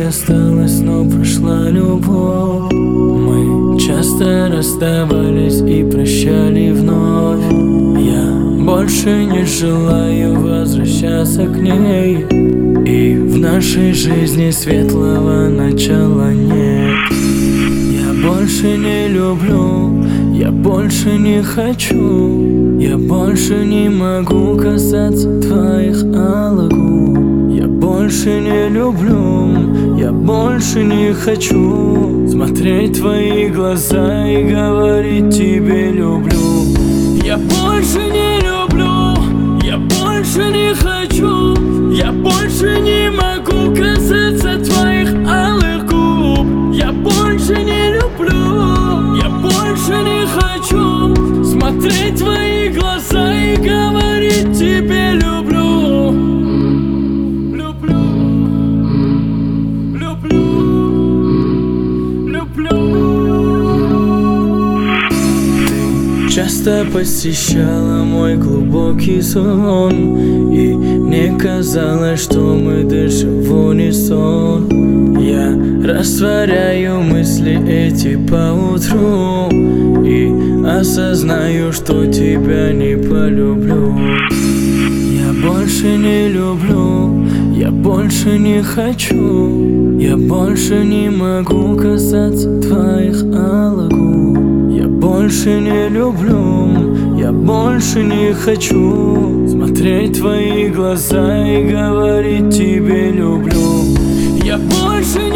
осталось, но прошла любовь. Мы часто расставались и прощали вновь. Я больше не желаю возвращаться к ней, и в нашей жизни светлого начала нет. Я больше не люблю, я больше не хочу, я больше не могу касаться твоих алых губ. Я больше не люблю, я больше не хочу смотреть в твои глаза и говорить тебе люблю. Я больше не люблю, я больше не хочу, я больше не могу касаться твоих алых губ. Я больше не люблю, я больше не хочу смотреть в твои глаза и говорить тебе люблю. Часто посещала мой глубокий сон, и мне казалось, что мы дышим в унисон. Я растворяю мысли эти поутру и осознаю, что тебя не полюблю. Я больше не люблю, я больше не хочу, я больше не могу касаться твоих алых губ. Я больше не люблю, я больше не хочу смотреть в твои глаза и говорить тебе люблю. Я больше